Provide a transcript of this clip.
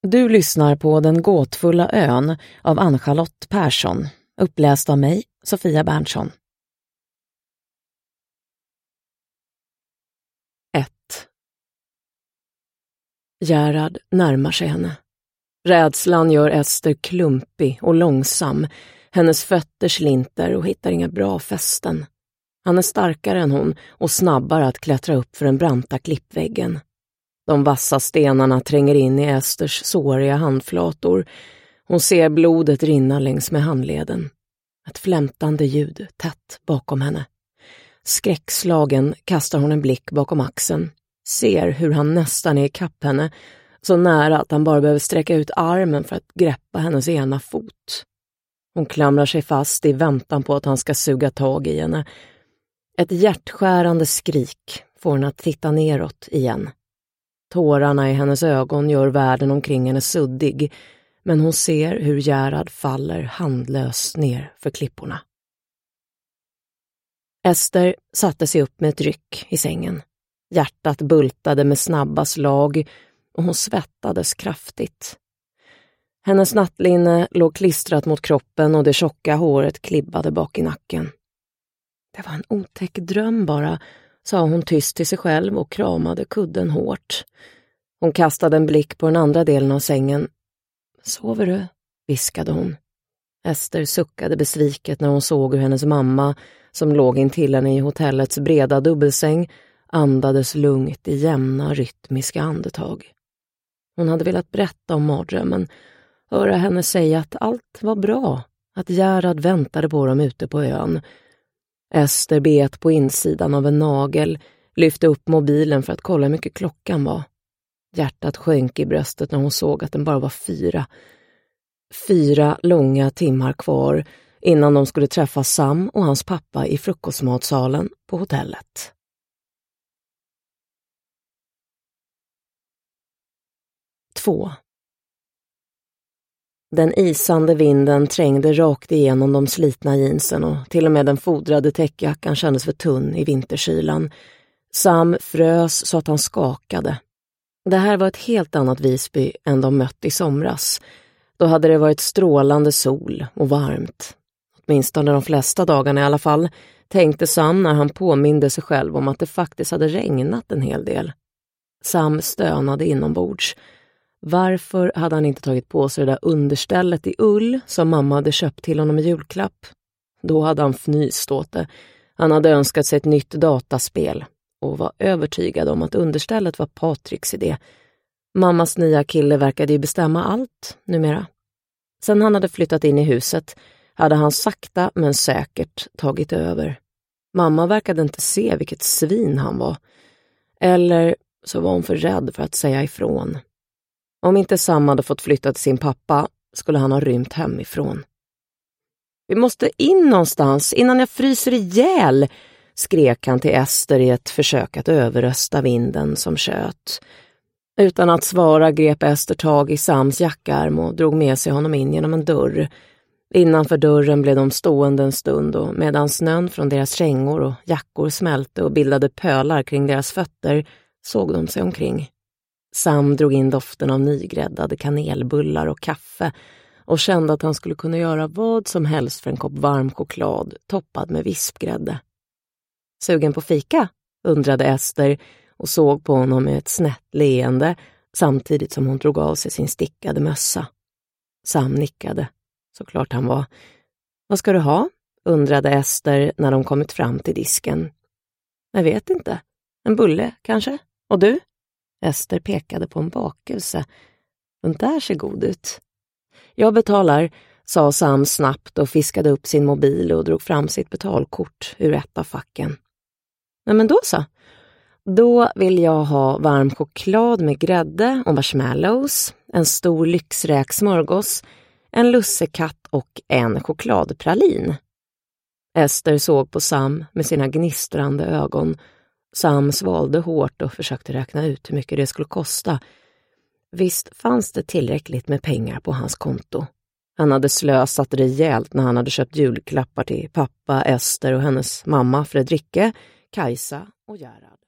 Du lyssnar på Den gåtfulla ön av Ann-Charlotte Persson, uppläst av mig, Sofia Berntsson. 1. Gerhard närmar sig henne. Rädslan gör Ester klumpig och långsam. Hennes fötter slinter och hittar inga bra fästen. Han är starkare än hon och snabbare att klättra upp för den branta klippväggen. De vassa stenarna tränger in i Esters såriga handflator. Hon ser blodet rinna längs med handleden. Ett flämtande ljud tätt bakom henne. Skräckslagen kastar hon en blick bakom axeln. Ser hur han nästan är ikapp henne. Så nära att han bara behöver sträcka ut armen för att greppa hennes ena fot. Hon klamrar sig fast i väntan på att han ska suga tag i henne. Ett hjärtskärande skrik får henne att titta neråt igen. Tårarna i hennes ögon gör världen omkring henne suddig, men hon ser hur Gerhard faller handlöst ner för klipporna. Ester satte sig upp med ett ryck i sängen. Hjärtat bultade med snabba slag och hon svettades kraftigt. Hennes nattlinne låg klistrat mot kroppen och det tjocka håret klibbade bak i nacken. Det var en otäck dröm bara, sa hon tyst till sig själv och kramade kudden hårt. Hon kastade en blick på den andra delen av sängen. Sover du? Viskade hon. Ester suckade besviket när hon såg hur hennes mamma, som låg intill henne i hotellets breda dubbelsäng, andades lugnt i jämna rytmiska andetag. Hon hade velat berätta om mardrömmen, höra henne säga att allt var bra, att Gerhard väntade på dem ute på ön. Ester bet på insidan av en nagel, lyfte upp mobilen för att kolla hur mycket klockan var. Hjärtat sjönk i bröstet när hon såg att den bara var 4. 4 långa timmar kvar innan de skulle träffa Sam och hans pappa i frukostmatsalen på hotellet. 2. Den isande vinden trängde rakt igenom de slitna jeansen och till och med den fodrade täckjackan kändes för tunn i vinterkylan. Sam frös så att han skakade. Det här var ett helt annat Visby än de mött i somras. Då hade det varit strålande sol och varmt. Åtminstone de flesta dagarna i alla fall, tänkte Sam när han påminde sig själv om att det faktiskt hade regnat en hel del. Sam stönade inombords. Varför hade han inte tagit på sig det där understället i ull som mamma hade köpt till honom i julklapp? Då hade han fnyst åt det. Han hade önskat sig ett nytt dataspel och var övertygad om att understället var Patricks idé. Mammas nya kille verkade ju bestämma allt numera. Sen han hade flyttat in i huset hade han sakta men säkert tagit över. Mamma verkade inte se vilket svin han var. Eller så var hon för rädd för att säga ifrån. Om inte Sam hade fått flytta till sin pappa skulle han ha rymt hemifrån. Vi måste in någonstans innan jag fryser ihjäl, skrek han till Ester i ett försök att överrösta vinden som tjöt. Utan att svara grep Ester tag i Sams jackarm och drog med sig honom in genom en dörr. Innanför dörren blev de stående en stund och medan snön från deras kängor och jackor smälte och bildade pölar kring deras fötter såg de sig omkring. Sam drog in doften av nygräddade kanelbullar och kaffe och kände att han skulle kunna göra vad som helst för en kopp varm choklad toppad med vispgrädde. Sugen på fika? Undrade Ester och såg på honom med ett snett leende samtidigt som hon drog av sig sin stickade mössa. Sam nickade. Såklart han var. Vad ska du ha? Undrade Ester när de kommit fram till disken. Jag vet inte. En bulle kanske? Och du? Ester pekade på en bakelse. Den där ser god ut. Jag betalar, sa Sam snabbt och fiskade upp sin mobil och drog fram sitt betalkort ur ett av facken. Nej men då så. Då vill jag ha varm choklad med grädde och marshmallows, en stor lyxräksmörgås, en lussekatt och en chokladpralin. Ester såg på Sam med sina gnistrande ögon. Sam svalde hårt och försökte räkna ut hur mycket det skulle kosta. Visst fanns det tillräckligt med pengar på hans konto. Han hade slösat rejält när han hade köpt julklappar till pappa, Ester och hennes mamma Fredrike, Kajsa och Gerhard.